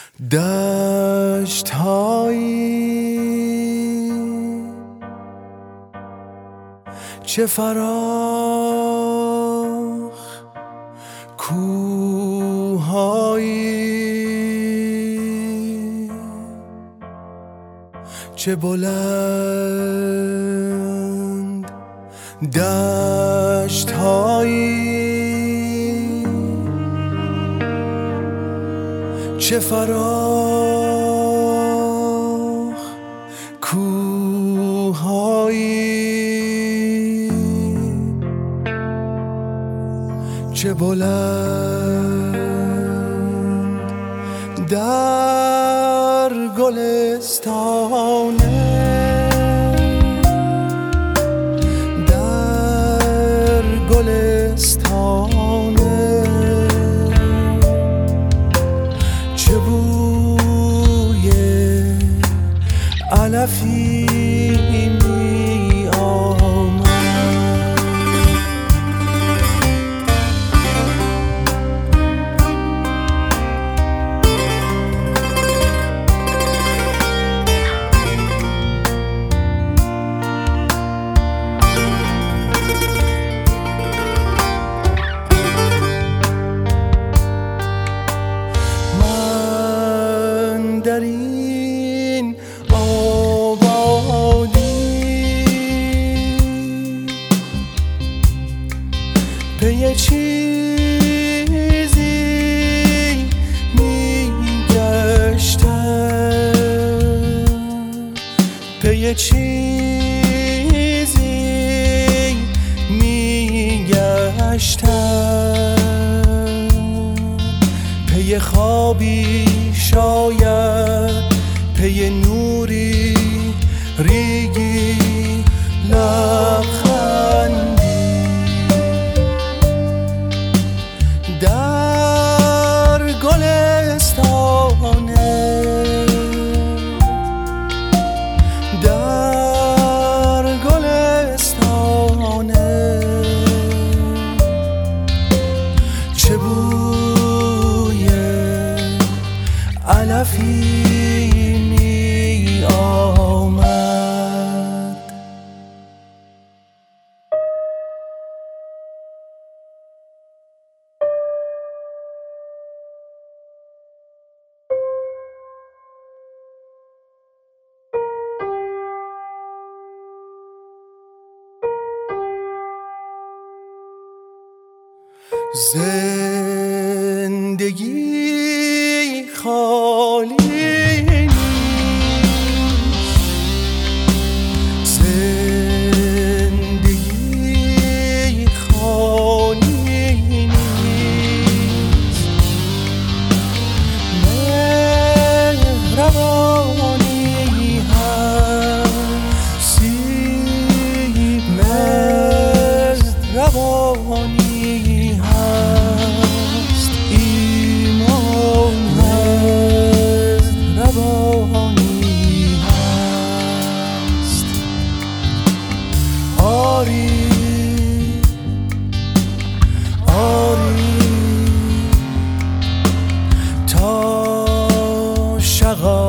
دشت هایی چه فراخ، کوه‌هایی چه بلند، دشت هایی چه فراخ، کوه‌هایی چه بلند، در گلستانه، در گلستانه چه بوی علفی می آمد. من در این آبادی پی چیزی می گشتم، پی چیزی می گشتم، پی خوابی شاید، پی نوری ریگی لبخندی، در گلستانه، در گلستانه چه بوی علفی می آمد. زندگی خالی نیست، زندگی خالی نیست، مهربانی هستی، مهربانی هست، ایمان مهربانی هست. آری آری تا شغال